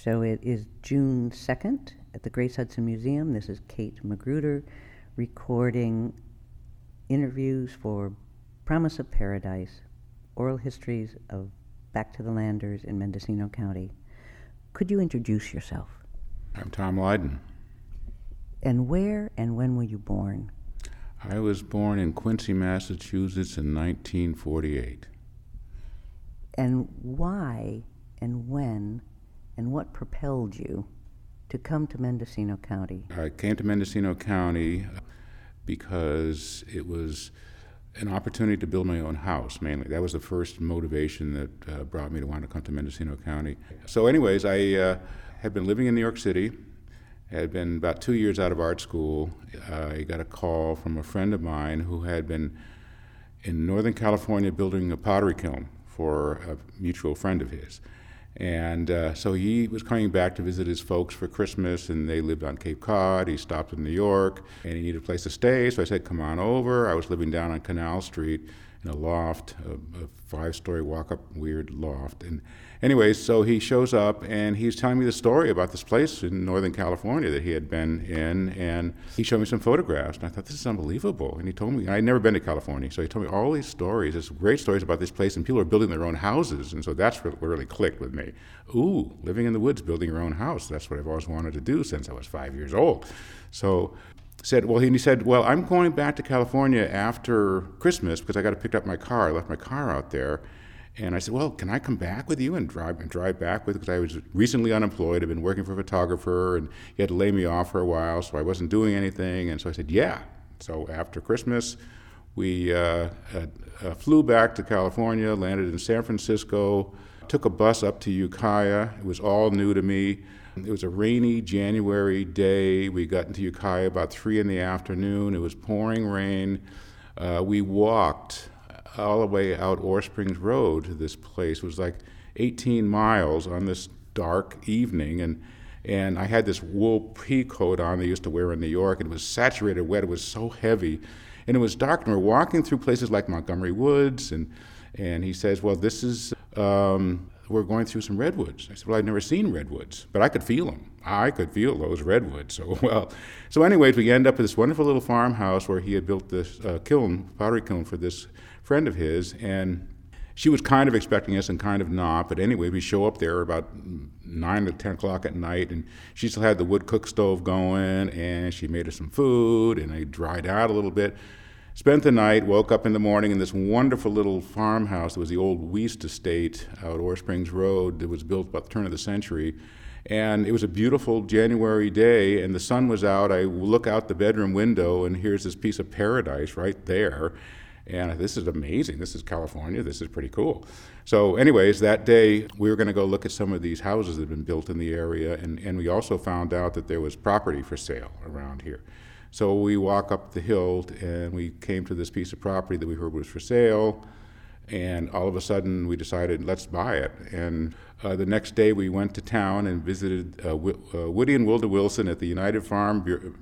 So it is June 2nd at the Grace Hudson Museum. This is Kate Magruder recording interviews for Promise of Paradise, Oral Histories of Back to the Landers in Mendocino County. Could you introduce yourself? I'm Tom Lydon. And where and when were you born? I was born in Quincy, Massachusetts in 1948. And why and when and what propelled you to come to Mendocino County? I came to Mendocino County because it was an opportunity to build my own house, mainly. That was the first motivation that brought me to want to come to Mendocino County. So anyways, I had been living in New York City, had been about 2 years out of art school. I got a call from a friend of mine who had been in Northern California building a pottery kiln for a mutual friend of his. And so he was coming back to visit his folks for Christmas, and they lived on Cape Cod. He stopped in New York, and he needed a place to stay, so I said, come on over. I was living down on Canal Street in a loft, a 5-story walk-up weird loft. And anyways, so he shows up, and he's telling me the story about this place in Northern California that he had been in, and he showed me some photographs, and I thought, this is unbelievable. And he told me, I'd never been to California, so he told me all these stories, these great stories about this place, and people are building their own houses, and so that's what really clicked with me. Ooh, living in the woods, building your own house, that's what I've always wanted to do since I was 5 years old. So he said, well, I'm going back to California after Christmas because I got to pick up my car. I left my car out there. And I said, well, can I come back with you and drive back with you? Because I was recently unemployed. I'd been working for a photographer, and he had to lay me off for a while, so I wasn't doing anything. And so I said, yeah. So after Christmas, we flew back to California, landed in San Francisco, took a bus up to Ukiah. It was all new to me. It was a rainy January day. We got into Ukiah about 3 in the afternoon. It was pouring rain. We walked all the way out Ore Springs Road to this place. It was like 18 miles on this dark evening, and I had this wool pea coat on they used to wear in New York. It was saturated wet. It was so heavy, and it was dark. And we're walking through places like Montgomery Woods, and he says, well, this is, we're going through some redwoods. I said, well, I've never seen redwoods, but I could feel them. I could feel those redwoods. So anyways, we end up at this wonderful little farmhouse where he had built this pottery kiln for this friend of his, and she was kind of expecting us and kind of not, but anyway, we show up there about 9 to 10 o'clock at night, and she still had the wood cook stove going, and she made us some food, and I dried out a little bit. Spent the night, woke up in the morning in this wonderful little farmhouse. It was the old Wiest estate out Ore Springs Road that was built about the turn of the century. And it was a beautiful January day, and the sun was out. I look out the bedroom window, and here's this piece of paradise right there. And this is amazing. This is California. This is pretty cool. So anyways, that day, we were going to go look at some of these houses that had been built in the area, and we also found out that there was property for sale around here. So we walk up the hill, and we came to this piece of property that we heard was for sale, and all of a sudden we decided, let's buy it. And the next day we went to town and visited Woody and Wilda Wilson at the United Farm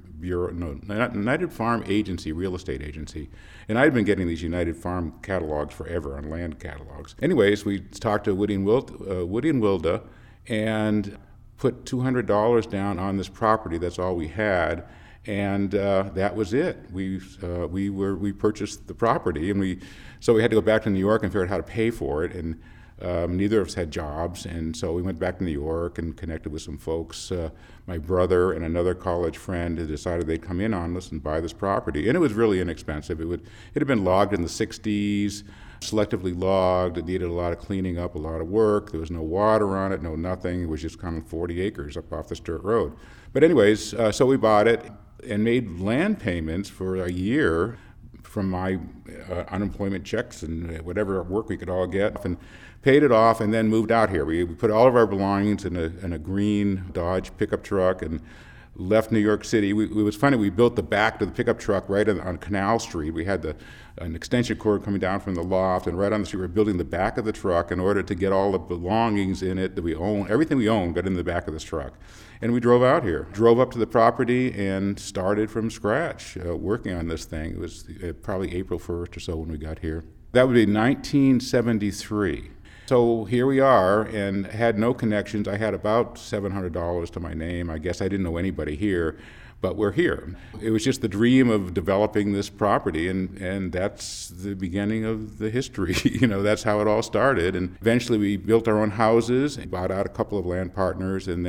United Farm Agency, real estate agency. And I'd been getting these United Farm catalogs forever on land catalogs. Anyways, we talked to Woody and Wilda and put $200 down on this property. That's all we had. And that was it. We purchased the property, and so we had to go back to New York and figure out how to pay for it. And neither of us had jobs, and so we went back to New York and connected with some folks. My brother and another college friend had decided they'd come in on us and buy this property, and it was really inexpensive. It had been logged in the '60s, selectively logged. It needed a lot of cleaning up, a lot of work. There was no water on it, no nothing. It was just kind of 40 acres up off this dirt road. But anyways, so we bought it and made land payments for a year from my unemployment checks and whatever work we could all get, and paid it off, and then moved out here. We put all of our belongings in a green Dodge pickup truck and left New York City. It was funny, we built the back of the pickup truck right on Canal Street. We had an extension cord coming down from the loft, and right on the street we were building the back of the truck in order to get all the belongings in it that we own. Everything we owned got in the back of this truck. And we drove out here, drove up to the property and started from scratch working on this thing. It was probably April 1st or so when we got here. That would be 1973. So here we are, and had no connections. I had about $700 to my name. I guess I didn't know anybody here, but we're here. It was just the dream of developing this property, and that's the beginning of the history. That's how it all started. And eventually we built our own houses, bought out a couple of land partners, and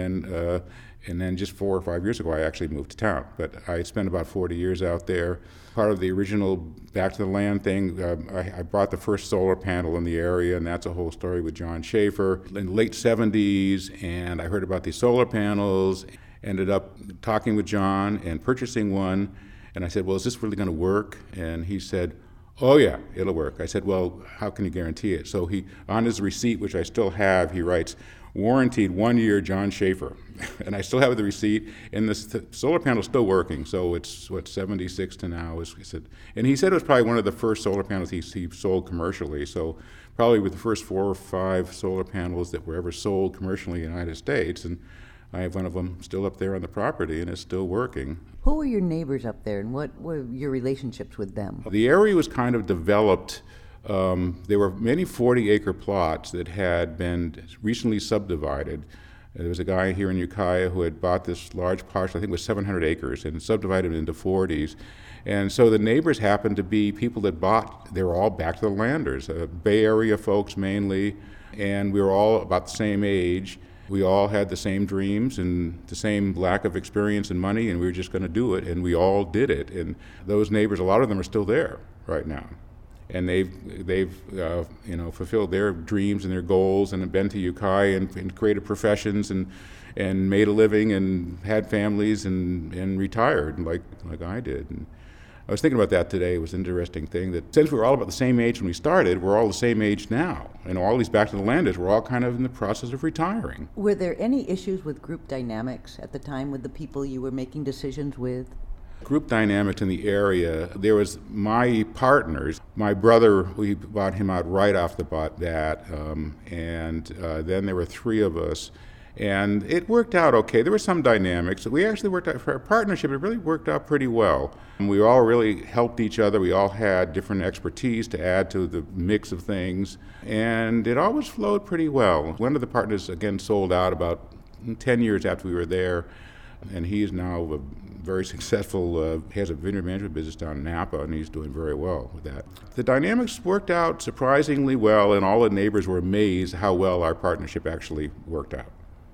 then just 4 or 5 years ago, I actually moved to town. But I spent about 40 years out there. Part of the original Back to the Land thing, I bought the first solar panel in the area, and that's a whole story with John Schaefer in the late 70s. And I heard about these solar panels, ended up talking with John and purchasing one. And I said, well, is this really going to work? And he said, oh yeah, it'll work. I said, well, how can you guarantee it? So he, on his receipt, which I still have, he writes, warranted 1 year, John Schaefer. And I still have the receipt, and the solar panel's still working. So it's, 76 to now. And he said it was probably one of the first solar panels he sold commercially. So probably with the first 4 or 5 solar panels that were ever sold commercially in the United States. And I have one of them still up there on the property, and it's still working. Who were your neighbors up there, and what were your relationships with them? The area was kind of developed. There were many 40-acre plots that had been recently subdivided. There was a guy here in Ukiah who had bought this large parcel, I think it was 700 acres, and subdivided it into 40s. And so the neighbors happened to be people that they were all back to the landers, Bay Area folks mainly, and we were all about the same age. We all had the same dreams and the same lack of experience and money, and we were just going to do it, and we all did it. And those neighbors, a lot of them are still there right now. And they've fulfilled their dreams and their goals, and have been to Ukiah and created professions and made a living and had families and retired like I did. And I was thinking about that today. It was an interesting thing that since we were all about the same age when we started, we're all the same age now. And all these Back to the Landers, we're all kind of in the process of retiring. Were there any issues with group dynamics at the time with the people you were making decisions with? Group dynamics in the area, there was my partners. My brother, we bought him out right off the bat, and then there were 3 of us. And it worked out okay. There were some dynamics. We actually worked out, for our partnership, it really worked out pretty well. And we all really helped each other. We all had different expertise to add to the mix of things. And it always flowed pretty well. One of the partners, again, sold out about 10 years after we were there. And he is now very successful, has a vineyard management business down in Napa, and he's doing very well with that. The dynamics worked out surprisingly well, and all the neighbors were amazed how well our partnership actually worked out.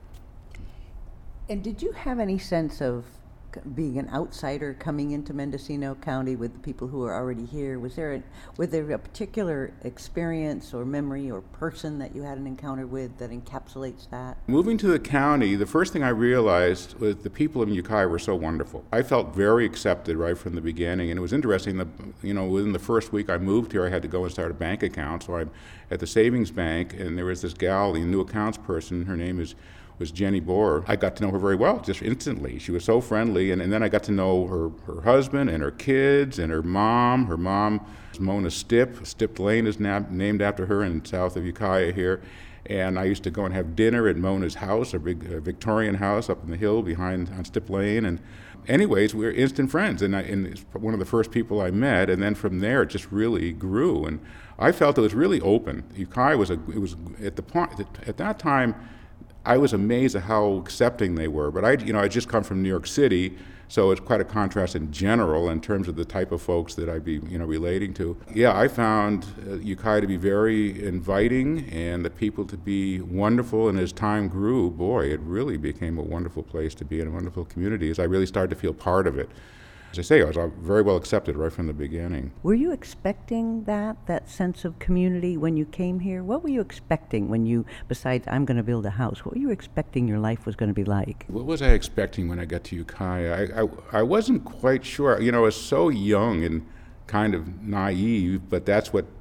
And did you have any sense of being an outsider coming into Mendocino County with the people who are already here? Was there a particular experience or memory or person that you had an encounter with that encapsulates that? Moving to the county, the first thing I realized was the people in Ukiah were so wonderful. I felt very accepted right from the beginning, and it was interesting that, within the first week I moved here, I had to go and start a bank account. So I'm at the savings bank, and there was this gal, the new accounts person. Her name was Jenny Boer. I got to know her very well, just instantly. She was so friendly, and then I got to know her husband and her kids and her mom. Her mom is Mona Stipp. Stipp Lane is named after her in south of Ukiah here. And I used to go and have dinner at Mona's house, a big Victorian house up in the hill on Stipp Lane. And anyways, we were instant friends, and it's one of the first people I met. And then from there, it just really grew. And I felt it was really open. Ukiah was at that time. I was amazed at how accepting they were. But I just come from New York City, so it's quite a contrast in general in terms of the type of folks that I'd be, relating to. Yeah, I found Ukiah to be very inviting and the people to be wonderful. And as time grew, boy, it really became a wonderful place to be in, a wonderful community, as I really started to feel part of it. As I say, I was very well accepted right from the beginning. Were you expecting that sense of community when you came here? What were you expecting when you, besides I'm going to build a house, what were you expecting your life was going to be like? What was I expecting when I got to Ukiah? I wasn't quite sure. I was so young and kind of naive, but that's what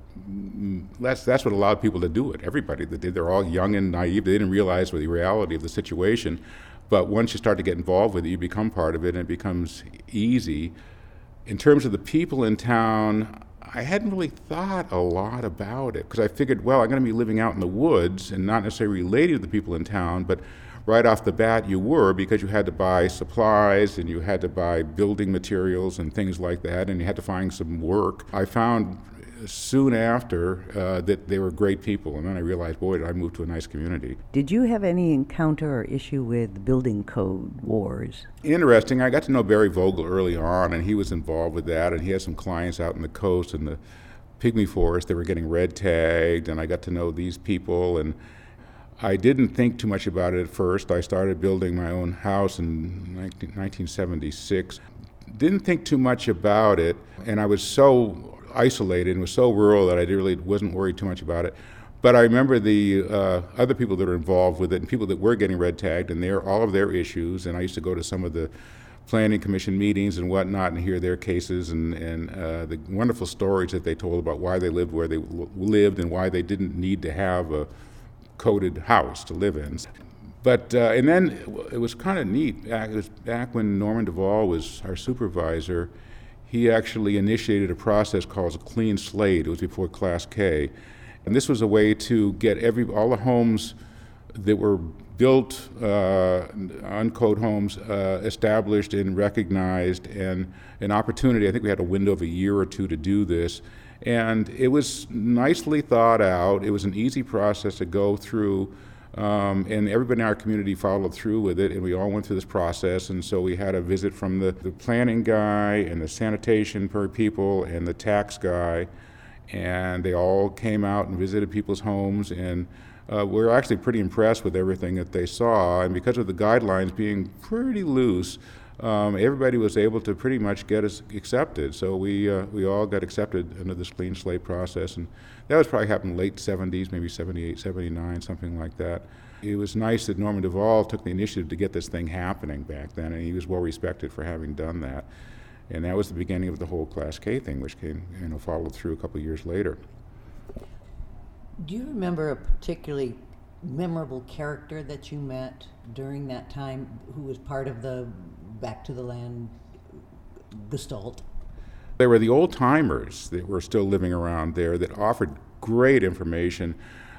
allowed people to do it. Everybody that did, they're all young and naive. They didn't realize the reality of the situation. But once you start to get involved with it, you become part of it, and it becomes easy. In terms of the people in town, I hadn't really thought a lot about it, because I figured, well, I'm going to be living out in the woods and not necessarily related to the people in town, but right off the bat you were, because you had to buy supplies and you had to buy building materials and things like that, and you had to find some work. I found soon after that they were great people. And then I realized, boy, did I move to a nice community. Did you have any encounter or issue with building code wars? Interesting. I got to know Barry Vogel early on, and he was involved with that, and he had some clients out in the coast in the pygmy forest. They were getting red tagged, and I got to know these people, and I didn't think too much about it at first. I started building my own house in 1976. Didn't think too much about it, and I was so isolated and was so rural that I really wasn't worried too much about it. But I remember the other people that were involved with it and people that were getting red tagged and all of their issues, and I used to go to some of the planning commission meetings and whatnot and hear their cases and the wonderful stories that they told about why they lived where they lived and why they didn't need to have a coded house to live in. But and then it was kind of neat. It was back when Norman Duvall was our supervisor. He actually initiated a process called a clean slate. It was before Class K, and this was a way to get all the homes that were built, uncode homes, established and recognized, and an opportunity. I think we had a window of a year or two to do this, and it was nicely thought out. It was an easy process to go through. And everybody in our community followed through with it, and we all went through this process. And so we had a visit from the planning guy and the sanitation people and the tax guy, and they all came out and visited people's homes, and we were actually pretty impressed with everything that they saw. And because of the guidelines being pretty loose, everybody was able to pretty much get us accepted. So we all got accepted into this clean slate process, and that was probably happened late 70s, maybe 78, 79, something like that. It was nice that Norman Duvall took the initiative to get this thing happening back then, and he was well respected for having done that. And that was the beginning of the whole Class K thing, which came, followed through a couple of years later. Do you remember a particularly memorable character that you met during that time who was part of the Back to the Land gestalt? There were the old timers that were still living around there that offered great information.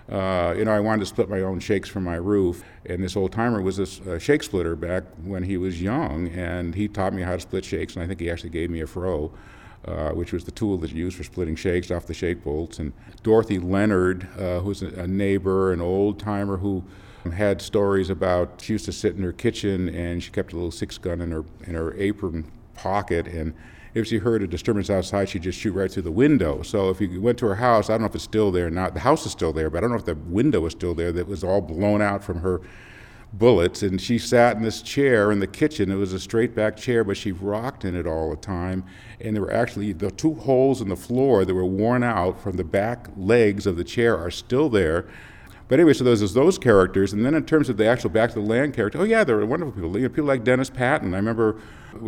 I wanted to split my own shakes from my roof, and this old timer was this shake splitter back when he was young, and he taught me how to split shakes, and I think he actually gave me a fro, which was the tool that you use for splitting shakes off the shake bolts. And Dorothy Leonard, who's a neighbor, an old timer who had stories about, she used to sit in her kitchen and she kept a little 6-gun in her apron pocket, and if she heard a disturbance outside, she'd just shoot right through the window. So if you went to her house, I don't know if it's still there or not. The house is still there, but I don't know if the window was still there that was all blown out from her bullets. And she sat in this chair in the kitchen. It was a straight back chair, but she rocked in it all the time. And there were actually the 2 holes in the floor that were worn out from the back legs of the chair are still there. But anyway, so there's those characters, and then in terms of the actual Back to the Land character, oh yeah, there were wonderful people. People like Dennis Patton. I remember we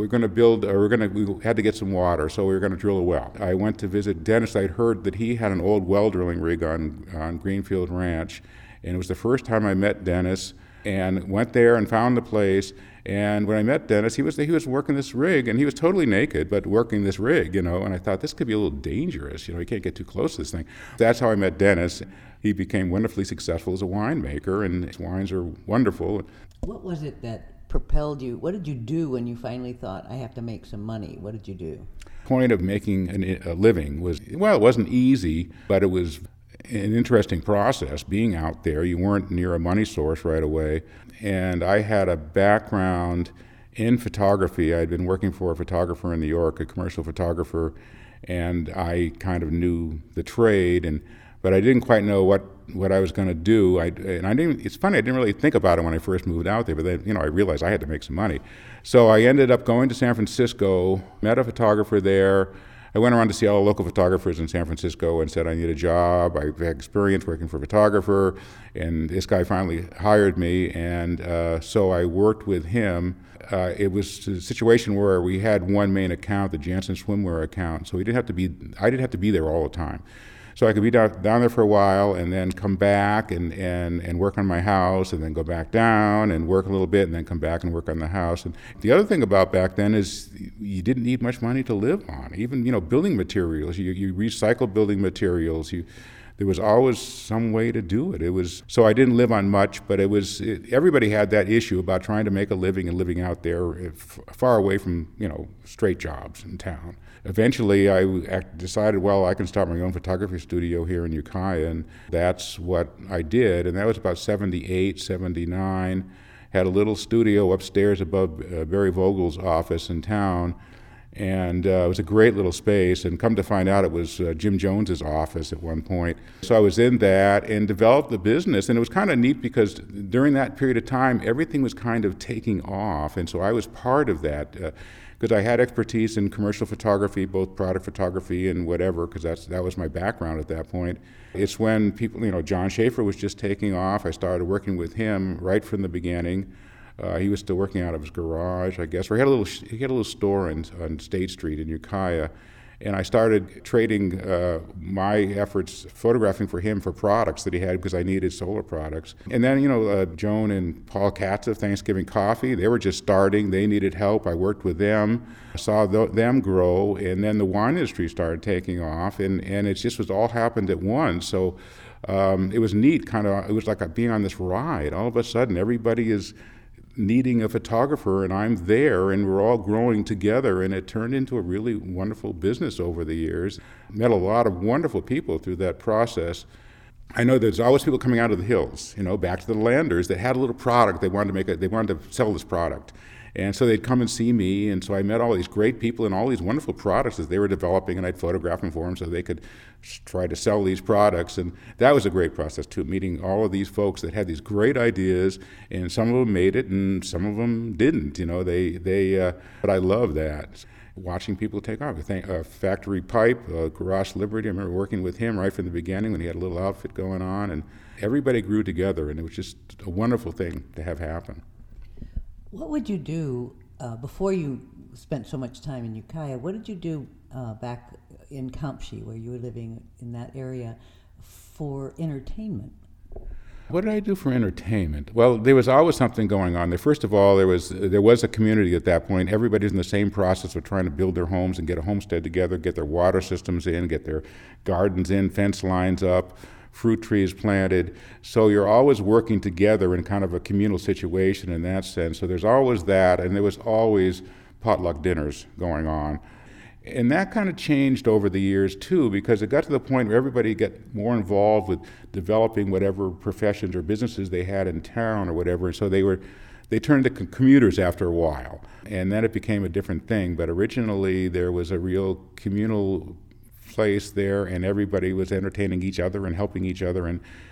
had to get some water, so we were going to drill a well. I went to visit Dennis. I'd heard that he had an old well drilling rig on Greenfield Ranch, and it was the first time I met Dennis, and went there and found the place. And when I met Dennis, he was working this rig, and he was totally naked, but working this rig, and I thought this could be a little dangerous, you can't get too close to this thing. That's how I met Dennis. He became wonderfully successful as a winemaker, and his wines are wonderful. What was it that propelled you? What did you do when you finally thought, I have to make some money? What did you do? Point of making a living was, well, it wasn't easy, but it was an interesting process being out there. You weren't near a money source right away. And I had a background in photography. I'd been working for a photographer in New York, a commercial photographer, and I kind of knew the trade, but I didn't quite know what I was going to do. It's funny, I didn't really think about it when I first moved out there, but then, I realized I had to make some money. So I ended up going to San Francisco, met a photographer there. I went around to see all the local photographers in San Francisco and said I need a job. I had experience working for a photographer, and this guy finally hired me, and so I worked with him. It was a situation where we had one main account, the Jansen Swimwear account, so I didn't have to be there all the time. So I could be down there for a while and then come back and work on my house, and then go back down and work a little bit and then come back and work on the house. And the other thing about back then is you didn't need much money to live on. Even, building materials, you recycle building materials. there was always some way to do it. It was so I didn't live on much, but everybody had that issue about trying to make a living and living out there far away from straight jobs in town. Eventually, I decided, well, I can start my own photography studio here in Ukiah, and that's what I did. And that was about 78, 79. Had a little studio upstairs above Barry Vogel's office in town, and it was a great little space. And come to find out, it was Jim Jones's office at one point. So I was in that and developed the business, and it was kind of neat because during that period of time, everything was kind of taking off, and so I was part of that. Because I had expertise in commercial photography, both product photography and whatever, because that was my background at that point. It's when people, John Schaefer was just taking off. I started working with him right from the beginning. He was still working out of his garage, I guess. Or he had a little store on State Street in Ukiah. And I started trading my efforts photographing for him for products that he had because I needed solar products. And then, Joan and Paul Katz of Thanksgiving Coffee, they were just starting. They needed help. I worked with them, saw them grow, and then the wine industry started taking off, and it just was all happened at once. So it was neat, it was like being on this ride. All of a sudden, everybody is needing a photographer, and I'm there, and we're all growing together, and it turned into a really wonderful business over the years. Met a lot of wonderful people through that process. I know there's always people coming out of the hills, back to the Landers that had a little product they wanted to sell this product. And so they'd come and see me, and so I met all these great people and all these wonderful products that they were developing, and I'd photograph them for them so they could try to sell these products. And that was a great process too, meeting all of these folks that had these great ideas, and some of them made it and some of them didn't. But I love that. Watching people take off. Factory Pipe, Ross Liberty, I remember working with him right from the beginning when he had a little outfit going on, and everybody grew together, and it was just a wonderful thing to have happen. What would you do before you spent so much time in Ukiah? What did you do back in Campsie, where you were living in that area, for entertainment? What did I do for entertainment? Well, there was always something going on there. First of all, there was a community at that point. Everybody's in the same process of trying to build their homes and get a homestead together, get their water systems in, get their gardens in, fence lines up, fruit trees planted. So you're always working together in kind of a communal situation in that sense. So there's always that, and there was always potluck dinners going on. And that kind of changed over the years too, because it got to the point where everybody got more involved with developing whatever professions or businesses they had in town or whatever. So they turned into commuters after a while. And then it became a different thing. But originally there was a real communal place there, and everybody was entertaining each other and helping each other,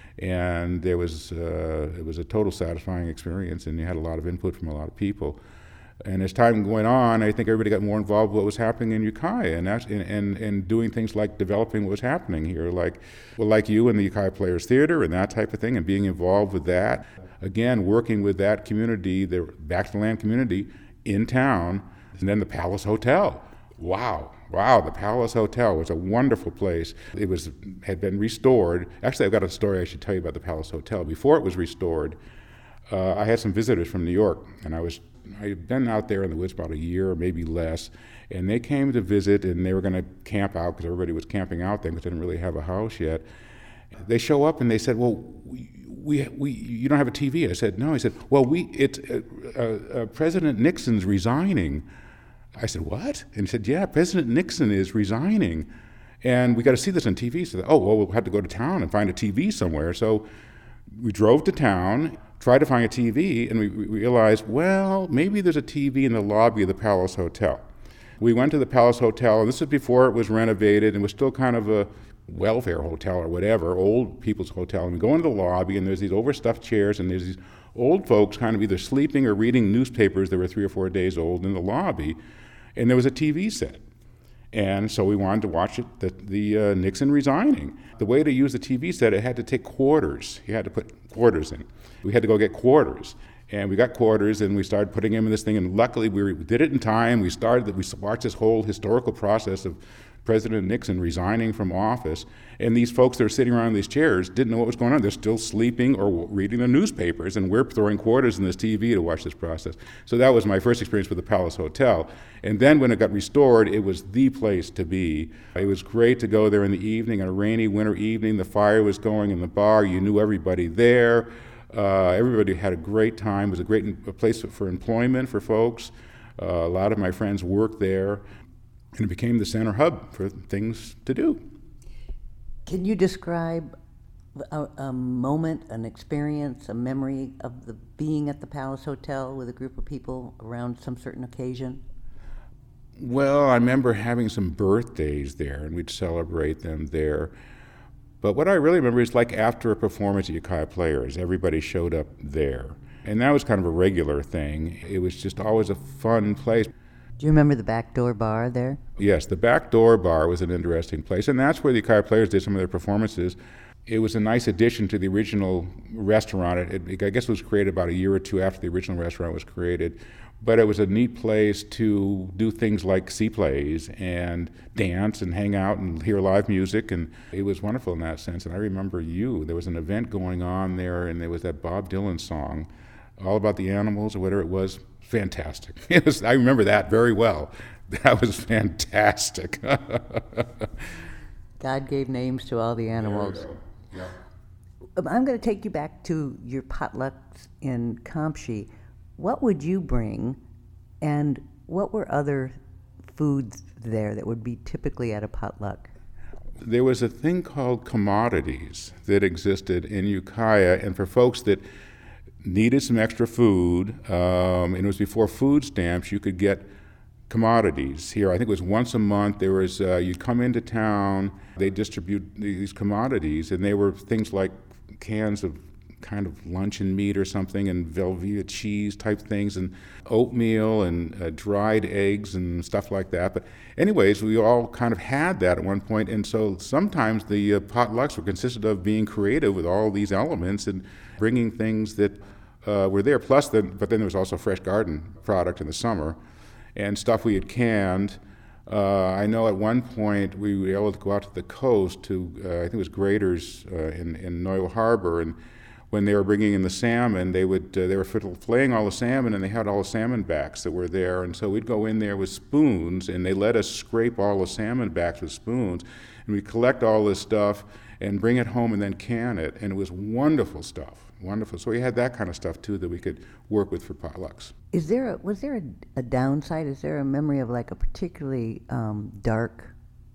and there was it was a total satisfying experience, and you had a lot of input from a lot of people. And as time went on, I think everybody got more involved with what was happening in Ukiah, and doing things like developing what was happening here, like you and the Ukiah Players Theater and that type of thing, and being involved with that. Again, working with that community, the Back to the Land community in town, and then the Palace Hotel. Wow, the Palace Hotel was a wonderful place. It had been restored. Actually, I've got a story I should tell you about the Palace Hotel. Before it was restored, I had some visitors from New York, and I'd been out there in the woods about a year or maybe less, and they came to visit, and they were going to camp out because everybody was camping out there because they didn't really have a house yet. They show up and they said, "Well, you don't have a TV?" I said, "No." He said, "Well, President Nixon's resigning." I said, "What?" And he said, "Yeah, President Nixon is resigning, and we got to see this on TV." So, we'll have to go to town and find a TV somewhere. So we drove to town, tried to find a TV, and we realized, well, maybe there's a TV in the lobby of the Palace Hotel. We went to the Palace Hotel, and this is before it was renovated and was still kind of a welfare hotel or whatever, old people's hotel. And we go into the lobby, and there's these overstuffed chairs, and there's these old folks kind of either sleeping or reading newspapers that were 3 or 4 days old in the lobby. And there was a TV set. And so we wanted to watch it, the Nixon resigning. The way to use the TV set, it had to take quarters. You had to put quarters in. We had to go get quarters. And we got quarters, and we started putting them in this thing, and luckily we did it in time. We watched this whole historical process of President Nixon resigning from office, and these folks that are sitting around in these chairs didn't know what was going on. They're still sleeping or reading the newspapers, and we're throwing quarters in this TV to watch this process. So that was my first experience with the Palace Hotel. And then when it got restored, it was the place to be. It was great to go there in the evening, on a rainy winter evening. The fire was going in the bar. You knew everybody there. Everybody had a great time. It was a place for employment for folks. A lot of my friends worked there, and it became the center hub for things to do. Can you describe a moment, an experience, a memory of being at the Palace Hotel with a group of people around some certain occasion? Well, I remember having some birthdays there, and we'd celebrate them there. But what I really remember is like after a performance at Ukiah Players, everybody showed up there. And that was kind of a regular thing. It was just always a fun place. Do you remember the back door bar there? Yes, the back door bar was an interesting place, and that's where the Ukiah Players did some of their performances. It was a nice addition to the original restaurant. I guess it was created about a year or two after the original restaurant was created, but it was a neat place to do things like see plays and dance and hang out and hear live music, and it was wonderful in that sense. And I remember there was an event going on there, and there was that Bob Dylan song, All About the Animals or whatever it was. Fantastic. I remember that very well. That was fantastic. God gave names to all the animals. Yeah. I'm going to take you back to your potlucks in Campsie. What would you bring, and what were other foods there that would be typically at a potluck? There was a thing called commodities that existed in Ukiah, and for folks that needed some extra food, and it was before food stamps, you could get commodities here. I think it was once a month. There was you'd come into town, they distribute these commodities, and they were things like cans of kind of luncheon meat or something, and Velveeta cheese type things, and oatmeal, and dried eggs and stuff like that. But anyways, we all kind of had that at one point, and so sometimes the potlucks were consisted of being creative with all these elements and bringing things that were there. But then there was also fresh garden product in the summer, and stuff we had canned. I know at one point we were able to go out to the coast to, I think it was Graders in Noyo Harbor, and when they were bringing in the salmon, they were filleting all the salmon, and they had all the salmon backs that were there, and so we'd go in there with spoons, and they let us scrape all the salmon backs with spoons, and we'd collect all this stuff and bring it home and then can it, and it was wonderful stuff, wonderful. So we had that kind of stuff too that we could work with for potlucks. Was there a downside? Is there a memory of like a particularly dark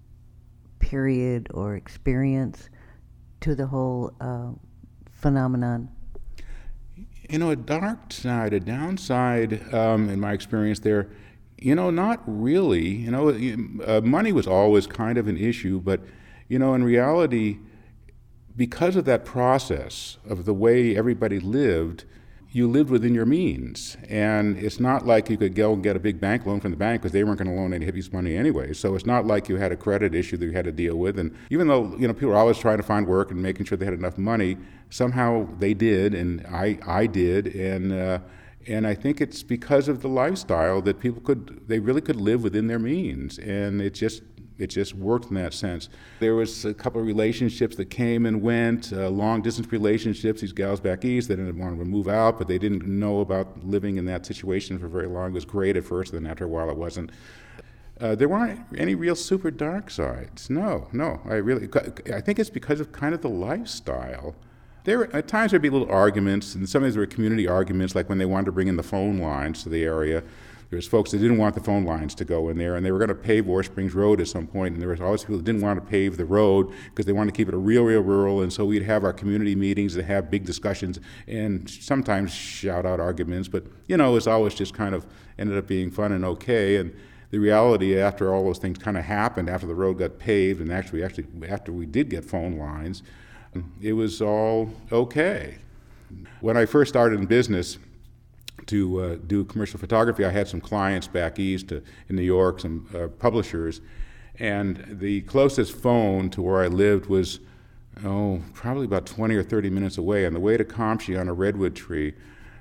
period or experience to the whole phenomenon? You know, a downside, in my experience there, not really. Money was always kind of an issue, but, in reality, because of that process of the way everybody lived, you lived within your means. And it's not like you could go and get a big bank loan from the bank because they weren't going to loan any hippies money anyway. So it's not like you had a credit issue that you had to deal with. And even though, people were always trying to find work and making sure they had enough money, somehow they did, and I did. And I think it's because of the lifestyle that they really could live within their means. And it just worked in that sense. There was a couple of relationships that came and went, long-distance relationships, these gals back east that didn't want to move out, but they didn't know about living in that situation for very long. It was great at first, and then after a while it wasn't. There weren't any real super dark sides. No. I think it's because of kind of the lifestyle. At times there'd be little arguments, and sometimes there were community arguments, like when they wanted to bring in the phone lines to the area. There was folks that didn't want the phone lines to go in there, and they were going to pave War Springs Road at some point, and there was always people that didn't want to pave the road because they wanted to keep it a real rural, and so we'd have our community meetings and have big discussions and sometimes shout out arguments, but it was always just kind of ended up being fun and okay. And the reality, after all those things kind of happened, after the road got paved, and actually after we did get phone lines, it was all okay. When I first started in business to do commercial photography, I had some clients back east in New York, some publishers, and the closest phone to where I lived was, probably about 20 or 30 minutes away. On the way to Campsie on a redwood tree,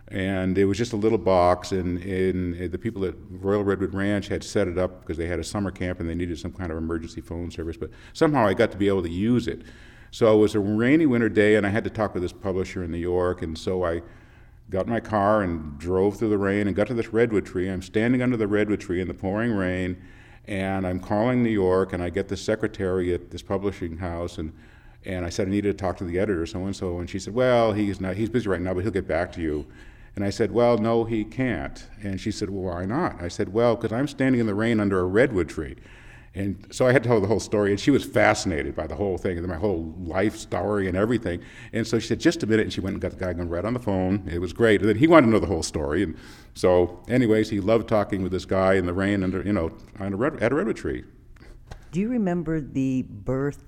And it was just a little box, and the people at Royal Redwood Ranch had set it up because they had a summer camp and they needed some kind of emergency phone service, but somehow I got to be able to use it. So it was a rainy winter day, and I had to talk with this publisher in New York, and so I got in my car and drove through the rain and got to this redwood tree. I'm standing under the redwood tree in the pouring rain, and I'm calling New York, and I get the secretary at this publishing house, and I said I needed to talk to the editor, so-and-so, and she said, well, he's busy right now, but he'll get back to you. And I said, well, no, he can't. And she said, well, why not? I said, well, because I'm standing in the rain under a redwood tree. And so I had to tell her the whole story, and she was fascinated by the whole thing, and my whole life story and everything. And so she said, just a minute, and she went and got the guy going right on the phone. It was great. And then he wanted to know the whole story. And so anyways, he loved talking with this guy in the rain under, at a redwood tree. Do you remember the birth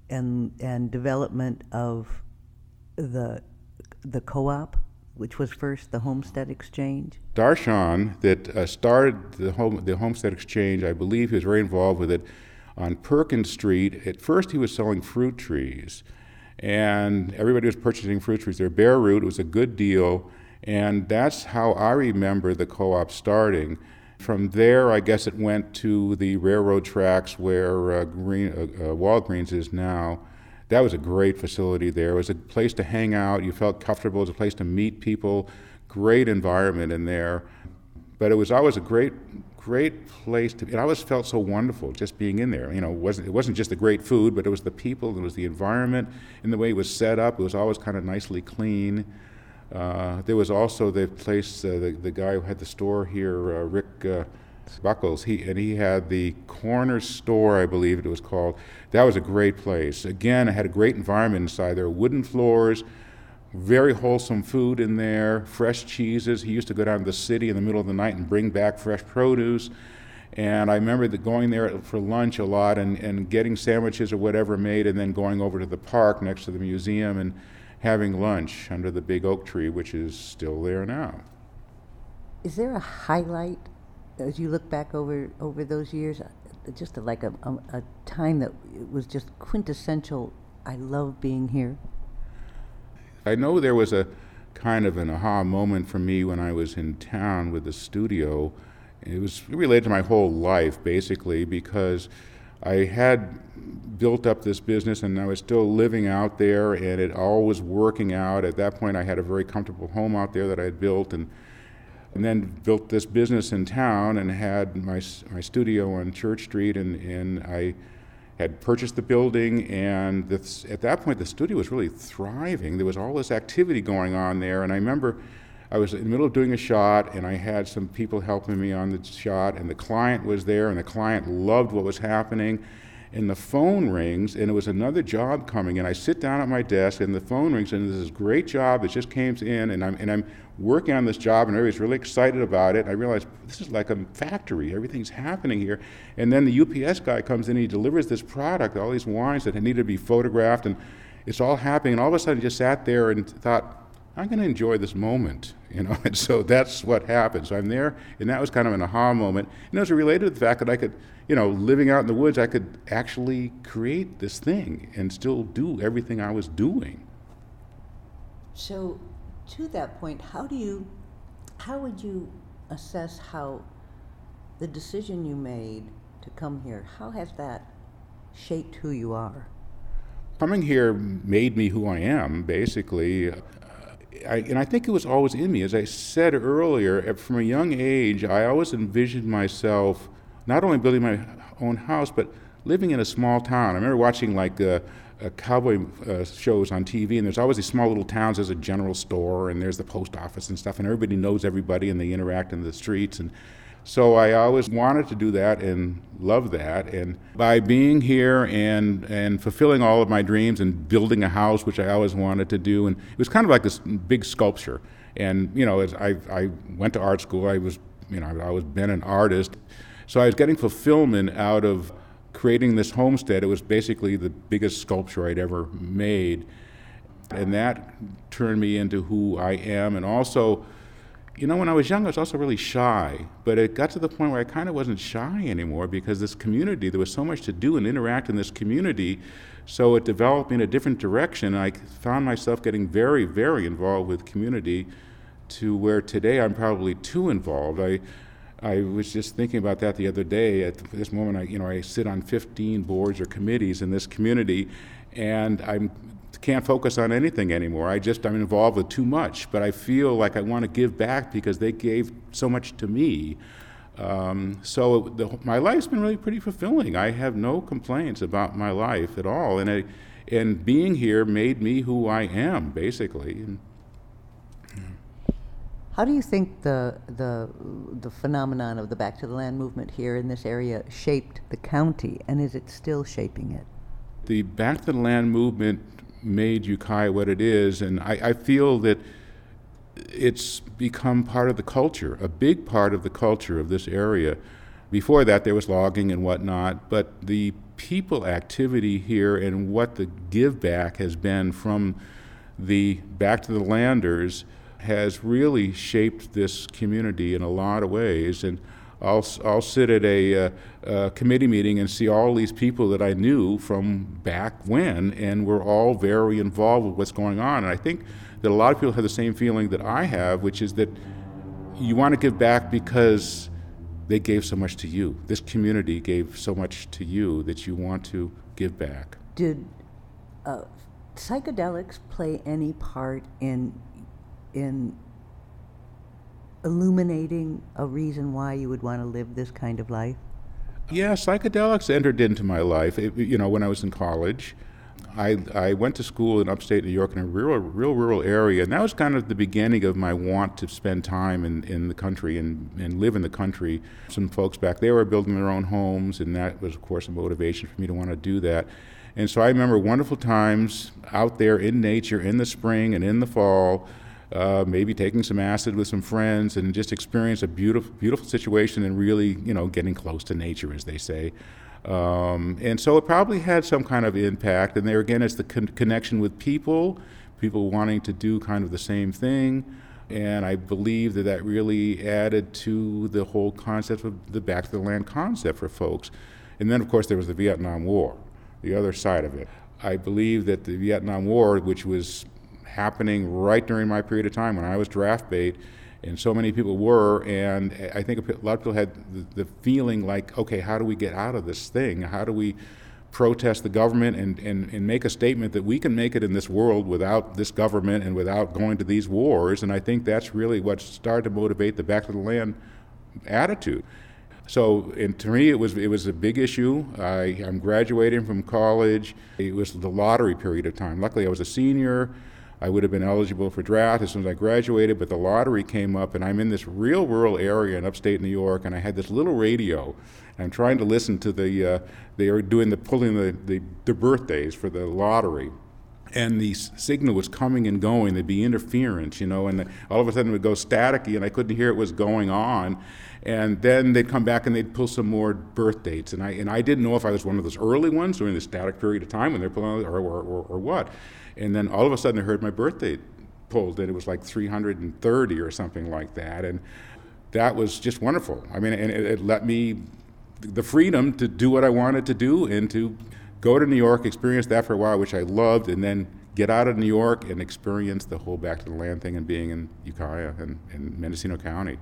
and development of the co-op, which was first the Homestead Exchange? Darshan, that started the Homestead Exchange, I believe he was very involved with it on Perkins Street. At first he was selling fruit trees, and everybody was purchasing fruit trees. They're bare root, it was a good deal, and that's how I remember the co-op starting. From there, I guess it went to the railroad tracks where Walgreens is now. That was a great facility there. It was a place to hang out. You felt comfortable. It was a place to meet people. Great environment in there. But it was always a great place to be. It always felt so wonderful just being in there. It wasn't just the great food, but it was the people, it was the environment, and the way it was set up. It was always kind of nicely clean. There was also the place, the guy who had the store here, Rick Buckles, he had the corner store, I believe it was called. That was a great place. Again, it had a great environment inside. There were wooden floors, very wholesome food in there, fresh cheeses. He used to go down to the city in the middle of the night and bring back fresh produce. And I remember going there for lunch a lot and getting sandwiches or whatever made, and then going over to the park next to the museum and having lunch under the big oak tree, which is still there now. Is there a highlight as you look back over those years, just like a time that it was just quintessential, I love being here? I know there was a kind of an aha moment for me when I was in town with the studio. It was related to my whole life, basically, because I had built up this business and I was still living out there, and it all was working out. At that point, I had a very comfortable home out there that I had built, and then built this business in town and had my studio on Church Street, and I had purchased the building, and at that point the studio was really thriving. There was all this activity going on there, and I remember I was in the middle of doing a shot, and I had some people helping me on the shot, and the client was there, and the client loved what was happening, and the phone rings, and it was another job coming, and I sit down at my desk, and the phone rings, and there's this great job that just came in, and I'm working on this job, and everybody's really excited about it, and I realized this is like a factory, everything's happening here, and then the UPS guy comes in, and he delivers this product, all these wines that needed to be photographed, and it's all happening, and all of a sudden I just sat there and thought, I'm going to enjoy this moment, and so that's what happened. So I'm there, and that was kind of an aha moment, and it was related to the fact that I could, living out in the woods, I could actually create this thing and still do everything I was doing. So, to that point, how would you assess how the decision you made to come here, how has that shaped who you are? Coming here made me who I am, basically. And I think it was always in me. As I said earlier, from a young age, I always envisioned myself not only building my own house, but living in a small town. I remember watching cowboy shows on TV, and there's always these small little towns. There's a general store, and there's the post office and stuff, and everybody knows everybody, and they interact in the streets. And so I always wanted to do that and love that. And by being here and fulfilling all of my dreams and building a house, which I always wanted to do, and it was kind of like this big sculpture. And as I went to art school, I was been an artist, so I was getting fulfillment out of creating this homestead. It was basically the biggest sculpture I'd ever made, and that turned me into who I am. And also, when I was young, I was also really shy, but it got to the point where I kind of wasn't shy anymore, because this community, there was so much to do and interact in this community, so it developed in a different direction. I found myself getting very, very involved with community to where today I'm probably too involved. I was just thinking about that the other day. At this moment, I sit on 15 boards or committees in this community, and I can't focus on anything anymore. I'm involved with too much, but I feel like I want to give back because they gave so much to me. My life's been really pretty fulfilling. I have no complaints about my life at all, and being here made me who I am, basically. How do you think the phenomenon of the Back to the Land movement here in this area shaped the county, and is it still shaping it? The Back to the Land movement made Ukiah what it is, and I feel that it's become part of the culture, a big part of the culture of this area. Before that, there was logging and whatnot, but the people activity here and what the give back has been from the Back to the Landers has really shaped this community in a lot of ways. And I'll sit at a committee meeting and see all these people that I knew from back when, and we're all very involved with what's going on. And I think that a lot of people have the same feeling that I have, which is that you want to give back because they gave so much to you. This community gave so much to you that you want to give back. Did psychedelics play any part in illuminating a reason why you would want to live this kind of life? Yeah, psychedelics entered into my life. When I was in college, I went to school in upstate New York in a real rural area, and that was kind of the beginning of my want to spend time in the country and live in the country. Some folks back there were building their own homes, and that was, of course, a motivation for me to want to do that. And so I remember wonderful times out there in nature in the spring and in the fall, maybe taking some acid with some friends and just experience a beautiful situation and really, getting close to nature, as they say. And so it probably had some kind of impact. And there again, it's the connection with people wanting to do kind of the same thing. And I believe that really added to the whole concept of the Back to the Land concept for folks. And then, of course, there was the Vietnam War, the other side of it. I believe that the Vietnam War, which was happening right during my period of time when I was draft bait, and so many people were, and I think a lot of people had the feeling like, okay, how do we get out of this thing? How do we protest the government and make a statement that we can make it in this world without this government and without going to these wars? And I think that's really what started to motivate the Back to the Land attitude. So, and to me, it was a big issue. I'm graduating from college. It was the lottery period of time. Luckily, I was a senior. I would have been eligible for draft as soon as I graduated, but the lottery came up, and I'm in this real rural area in upstate New York, and I had this little radio. I'm trying to listen to they were pulling the birthdays for the lottery. And the signal was coming and going. There'd be interference, and all of a sudden it would go staticky, and I couldn't hear what was going on. And then they'd come back and they'd pull some more birth dates, and I didn't know if I was one of those early ones during the static period of time when they're pulling or what. And then all of a sudden I heard my birth date pulled, and it was like 330 or something like that, and that was just wonderful. I mean, and it let me the freedom to do what I wanted to do and to go to New York, experience that for a while, which I loved, and then get out of New York and experience the whole Back to the Land thing and being in Ukiah and Mendocino County.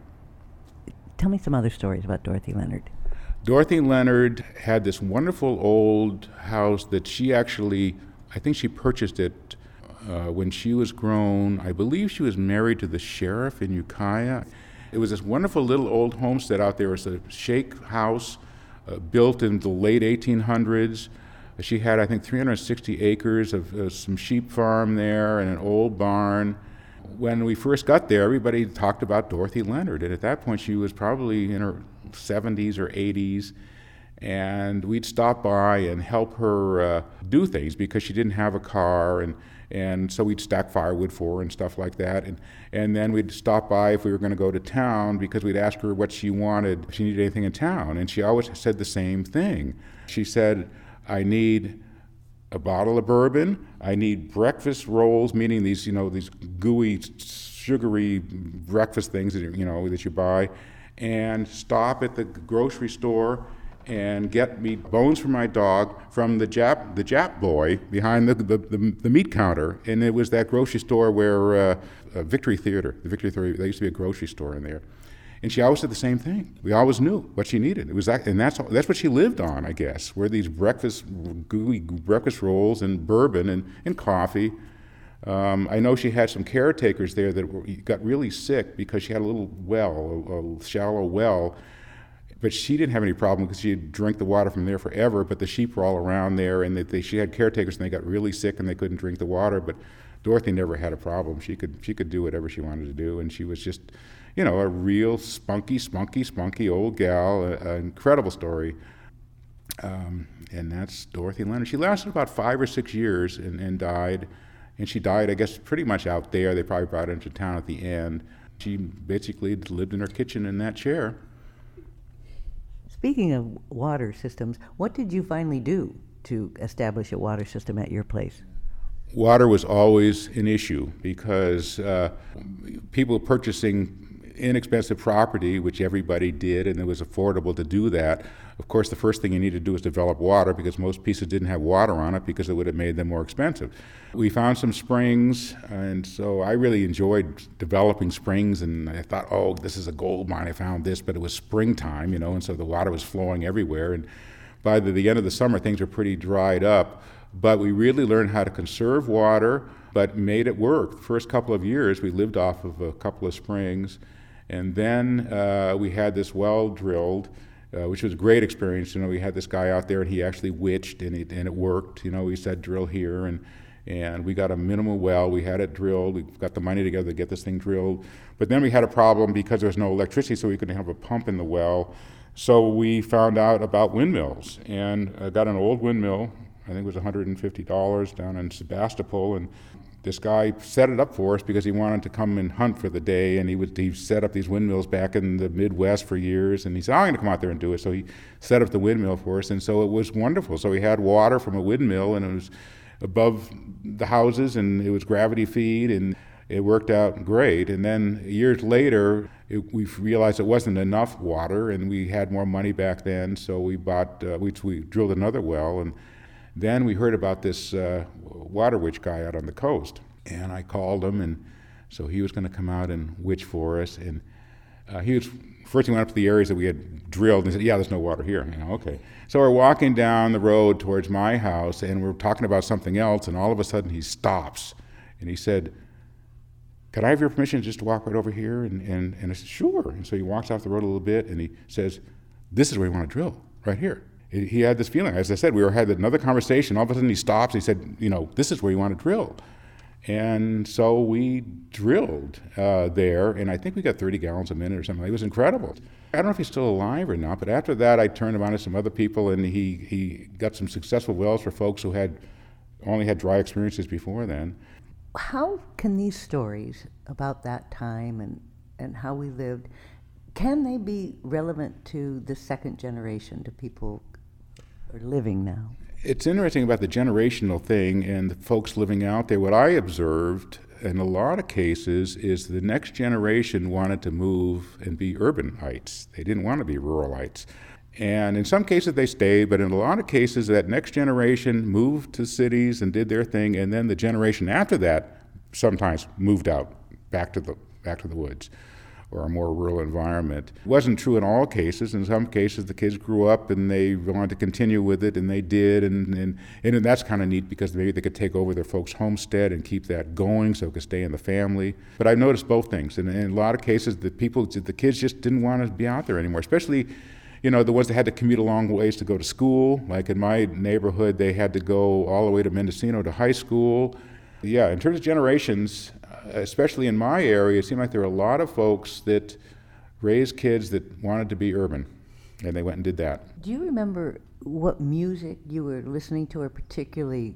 Tell me some other stories about Dorothy Leonard. Dorothy Leonard had this wonderful old house that she actually, I think she purchased it when she was grown. I believe she was married to the sheriff in Ukiah. It was this wonderful little old homestead out there. It was a shake house built in the late 1800s. She had, I think, 360 acres of some sheep farm there and an old barn. When we first got there, everybody talked about Dorothy Leonard, and at that point she was probably in her 70s or 80s, and we'd stop by and help her do things because she didn't have a car, and so we'd stack firewood for her and stuff like that, and then we'd stop by if we were going to go to town because we'd ask her what she wanted, if she needed anything in town, and she always said the same thing. She said, I need a bottle of bourbon, I need breakfast rolls, meaning these gooey, sugary breakfast things that you buy, and stop at the grocery store and get me bones for my dog from the Jap boy behind the meat counter. And it was that grocery store where Victory Theater, the Victory Theater, there used to be a grocery store in there. And she always did the same thing. We always knew what she needed. It was that, and that's what she lived on, I guess. Were these gooey breakfast rolls and bourbon and coffee. I know she had some caretakers there that got really sick because she had a little well, a shallow well. But she didn't have any problem because she'd drink the water from there forever. But the sheep were all around there, and she had caretakers, and they got really sick, and they couldn't drink the water. But Dorothy never had a problem. She could do whatever she wanted to do, and she was just, a real spunky old gal. An incredible story, and that's Dorothy Leonard. She lasted about 5 or 6 years and died, and she died, I guess, pretty much out there. They probably brought her into town at the end. She basically lived in her kitchen in that chair. Speaking of water systems, what did you finally do to establish a water system at your place? Water was always an issue because people purchasing inexpensive property, which everybody did, and it was affordable to do that. Of course, the first thing you need to do is develop water because most pieces didn't have water on it because it would have made them more expensive. We found some springs, and so I really enjoyed developing springs, and I thought, oh, this is a gold mine, I found this, but it was springtime, and so the water was flowing everywhere, and by the end of the summer, things were pretty dried up, but we really learned how to conserve water, but made it work. The first couple of years, we lived off of a couple of springs, and then we had this well drilled, which was a great experience. We had this guy out there, and he actually witched, and it worked. He said, drill here, and we got a minimal well. We had it drilled. We got the money together to get this thing drilled. But then we had a problem because there was no electricity, so we couldn't have a pump in the well. So we found out about windmills, and got an old windmill. I think it was $150 down in Sebastopol, and this guy set it up for us because he wanted to come and hunt for the day, and he set up these windmills back in the Midwest for years, and he said, I'm going to come out there and do it. So he set up the windmill for us, and so it was wonderful. So we had water from a windmill, and it was above the houses, and it was gravity feed, and it worked out great. And then years later, we realized it wasn't enough water, and we had more money back then, so we drilled another well, and then we heard about this water witch guy out on the coast, and I called him, and so he was going to come out and witch for us. And first he went up to the areas that we had drilled, and he said, yeah, there's no water here. Okay. So we're walking down the road towards my house, and we're talking about something else, and all of a sudden he stops, and he said, could I have your permission just to walk right over here? And I said, sure. And so he walks off the road a little bit, and he says, this is where you want to drill, right here. He had this feeling. As I said, we had another conversation. All of a sudden he stops. He said, this is where you want to drill. And so we drilled there, and I think we got 30 gallons a minute or something. It was incredible. I don't know if he's still alive or not, but after that I turned him on to some other people, and he got some successful wells for folks who had only had dry experiences before then. How can these stories about that time and how we lived, can they be relevant to the second generation, to people are living now? It's interesting about the generational thing and the folks living out there. What I observed in a lot of cases is the next generation wanted to move and be urbanites. They didn't want to be ruralites. And in some cases they stayed, but in a lot of cases that next generation moved to cities and did their thing, and then the generation after that sometimes moved out back to the woods or a more rural environment. It wasn't true in all cases. In some cases, the kids grew up and they wanted to continue with it, and they did, and that's kind of neat because maybe they could take over their folks' homestead and keep that going so it could stay in the family. But I noticed both things, and in a lot of cases, the kids just didn't want to be out there anymore, especially the ones that had to commute a long ways to go to school. Like in my neighborhood, they had to go all the way to Mendocino to high school. Yeah, in terms of generations, especially in my area, it seemed like there were a lot of folks that raised kids that wanted to be urban, and they went and did that. Do you remember what music you were listening to, or particularly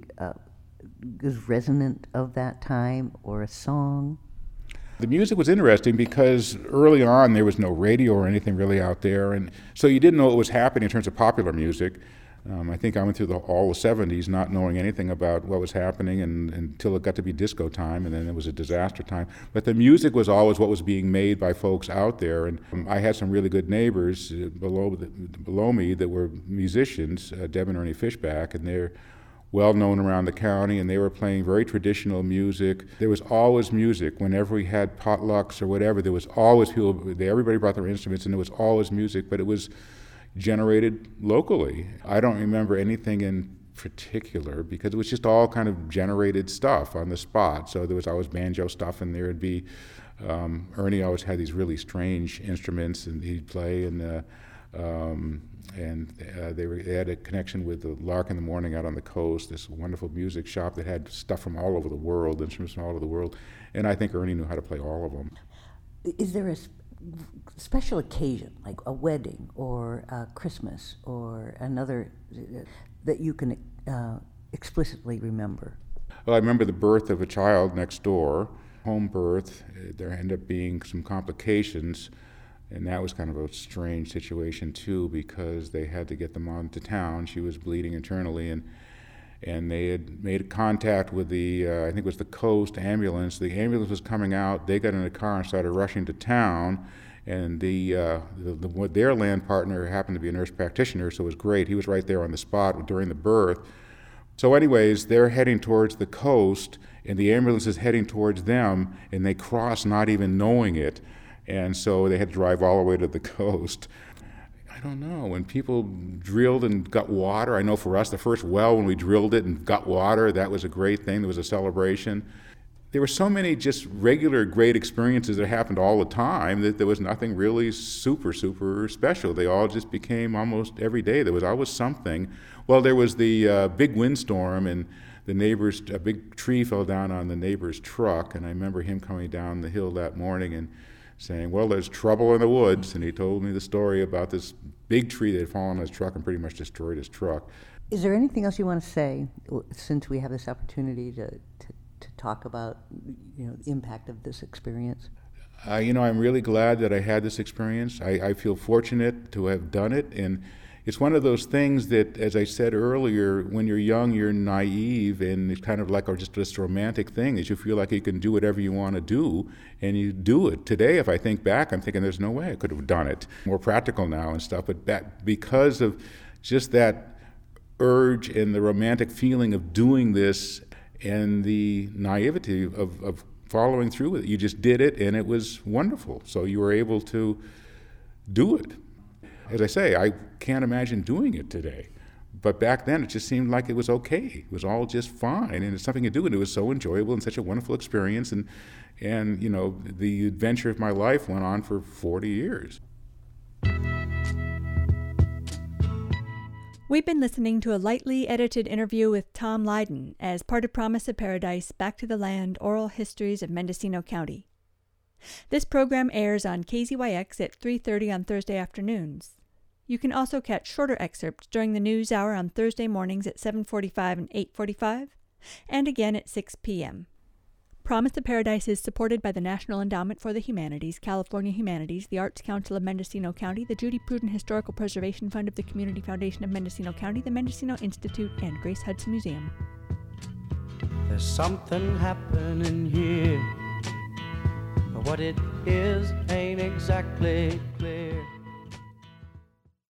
was resonant of that time, or a song? The music was interesting because early on there was no radio or anything really out there, and so you didn't know what was happening in terms of popular music. I think I went through all the 70s not knowing anything about what was happening until it got to be disco time, and then it was a disaster time. But the music was always what was being made by folks out there, and I had some really good neighbors below me that were musicians, Deb and Ernie Fishback, and they're well known around the county, and they were playing very traditional music. There was always music. Whenever we had potlucks or whatever, there was always people, everybody brought their instruments, and there was always music, but it was generated locally. I don't remember anything in particular because it was just all kind of generated stuff on the spot. So there was always banjo stuff, and there'd be Ernie always had these really strange instruments, and he'd play, and they had a connection with the Lark in the Morning out on the coast, this wonderful music shop that had stuff from all over the world, instruments from all over the world, and I think Ernie knew how to play all of them. Is there a special occasion, like a wedding or Christmas or another, that you can explicitly remember? Well, I remember the birth of a child next door, home birth. There ended up being some complications, and that was kind of a strange situation too, because they had to get them on to town. She was bleeding internally, and they had made contact with the, I think it was the Coast ambulance. The ambulance was coming out. They got in a car and started rushing to town, and their land partner happened to be a nurse practitioner, so it was great. He was right there on the spot during the birth. So anyways, they're heading towards the Coast, and the ambulance is heading towards them, and they cross not even knowing it. And so they had to drive all the way to the Coast. I don't know, when people drilled and got water, I know for us, the first well, when we drilled it and got water, that was a great thing. There was a celebration. There were so many just regular great experiences that happened all the time that there was nothing really super, super special. They all just became almost every day. There was always something. Well, there was the big windstorm, and a big tree fell down on the neighbor's truck, and I remember him coming down the hill that morning and saying, well, there's trouble in the woods, and he told me the story about this big tree that had fallen on his truck and pretty much destroyed his truck. Is there anything else you want to say, since we have this opportunity to talk about, the impact of this experience? I'm really glad that I had this experience. I feel fortunate to have done it, and it's one of those things that, as I said earlier, when you're young, you're naive, and it's kind of like just this romantic thing that you feel like you can do whatever you want to do, and you do it. Today, if I think back, I'm thinking there's no way I could have done it. More practical now and stuff, but because of just that urge and the romantic feeling of doing this and the naivety of following through with it, you just did it, and it was wonderful. So you were able to do it. As I say, I can't imagine doing it today. But back then, it just seemed like it was okay. It was all just fine, and it's something to do, and it was so enjoyable and such a wonderful experience. And the adventure of my life went on for 40 years. We've been listening to a lightly edited interview with Tom Lydon as part of Promise of Paradise, Back to the Land, Oral Histories of Mendocino County. This program airs on KZYX at 3:30 on Thursday afternoons. You can also catch shorter excerpts during the news hour on Thursday mornings at 7:45 and 8:45, and again at 6 p.m. Promise of Paradise is supported by the National Endowment for the Humanities, California Humanities, the Arts Council of Mendocino County, the Judy Pruden Historical Preservation Fund of the Community Foundation of Mendocino County, the Mendocino Institute, and Grace Hudson Museum. There's something happening here. What it is ain't exactly clear.